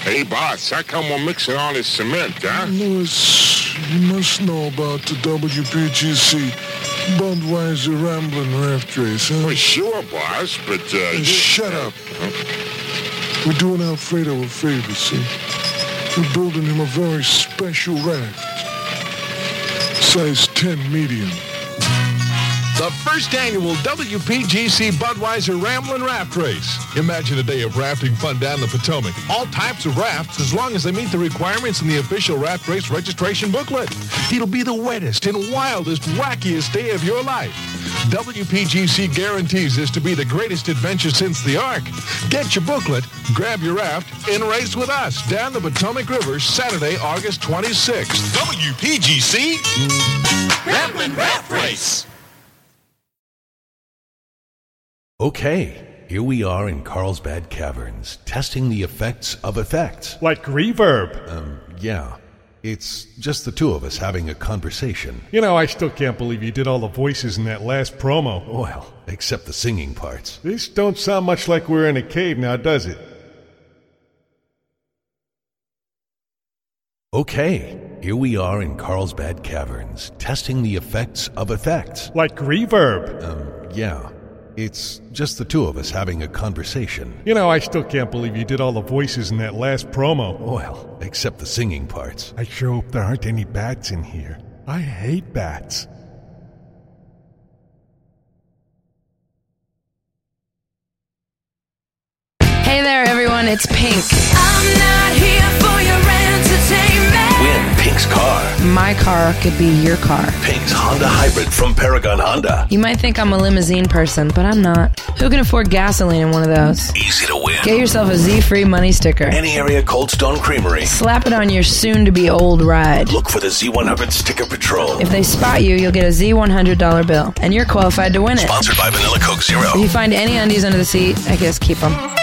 Hey, boss, how come we're mixing all this cement, huh? Louis, you must know about the WPGC Budweiser Ramblin' Raft Race, huh? Well, sure, boss, but, Shut up. We're doing Alfredo a favor, see? We're building him a very special raft. Size 10 medium. The first annual WPGC Budweiser Ramblin' Raft Race. Imagine a day of rafting fun down the Potomac. All types of rafts, as long as they meet the requirements in the official Raft Race registration booklet. It'll be the wettest and wildest, wackiest day of your life. WPGC guarantees this to be the greatest adventure since the Ark. Get your booklet, grab your raft, and race with us down the Potomac River Saturday, August 26th. WPGC Ramblin' Raft Race. Okay, here we are in Carlsbad Caverns, testing the effects of effects. Like reverb. Yeah. It's just the two of us having a conversation. You know, I still can't believe you did all the voices in that last promo. Well, except the singing parts. This don't sound much like we're in a cave now, does it? Okay, here we are in Carlsbad Caverns, testing the effects of effects. Like reverb. Yeah. It's just the two of us having a conversation. You know, I still can't believe you did all the voices in that last promo. Well, except the singing parts. I sure hope there aren't any bats in here. I hate bats. Hey there, everyone, it's Pink. I'm not here for your entertainment. Win Pink's car. My car could be your car. Pink's Honda Hybrid from Paragon Honda. You might think I'm a limousine person, but I'm not. Who can afford gasoline in one of those? Easy to win. Get yourself a Z-Free money sticker. Any area Cold Stone Creamery. Slap it on your soon-to-be-old ride. Look for the Z100 Sticker Patrol. If they spot you, you'll get a Z100 bill, and you're qualified to win it. Sponsored by Vanilla Coke Zero. If you find any undies under the seat, I guess keep them.